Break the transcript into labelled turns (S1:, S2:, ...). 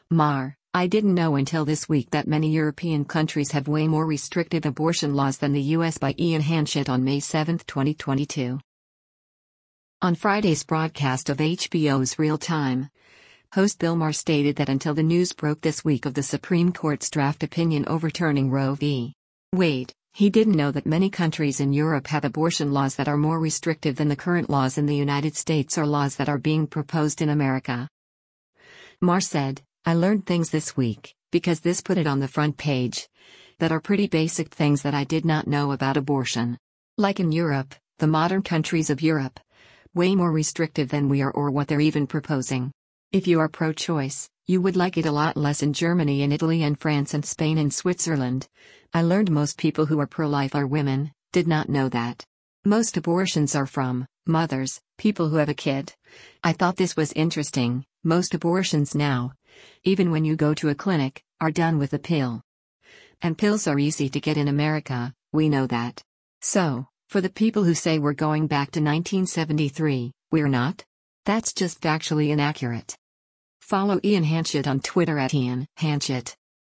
S1: I didn't know until this week that many European countries have way more restrictive abortion laws than the US by Ian Hanchett on May 7, 2022. On Friday's broadcast of HBO's Real Time, host Bill Maher stated that until the news broke this week of the Supreme Court's draft opinion overturning Roe v. Wade, he didn't know that many countries in Europe have abortion laws that are more restrictive than the current laws in the United States or laws that are being proposed in America. Maher said, "I learned things this week, because this put it on the front page, that are pretty basic things that I did not know about abortion. Like in Europe, the modern countries of Europe, way more restrictive than we are or what they're even proposing. If you are pro-choice, you would like it a lot less in Germany and Italy and France and Spain and Switzerland. I learned most people who are pro-life are women, did not know that. Most abortions are from mothers, people who have a kid. I thought this was interesting. Most abortions now, even when you go to a clinic, are done with a pill. And pills are easy to get in America, we know that. So, for the people who say we're going back to 1973, we're not? That's just factually inaccurate." Follow Ian Hanchett on Twitter @IanHanchett.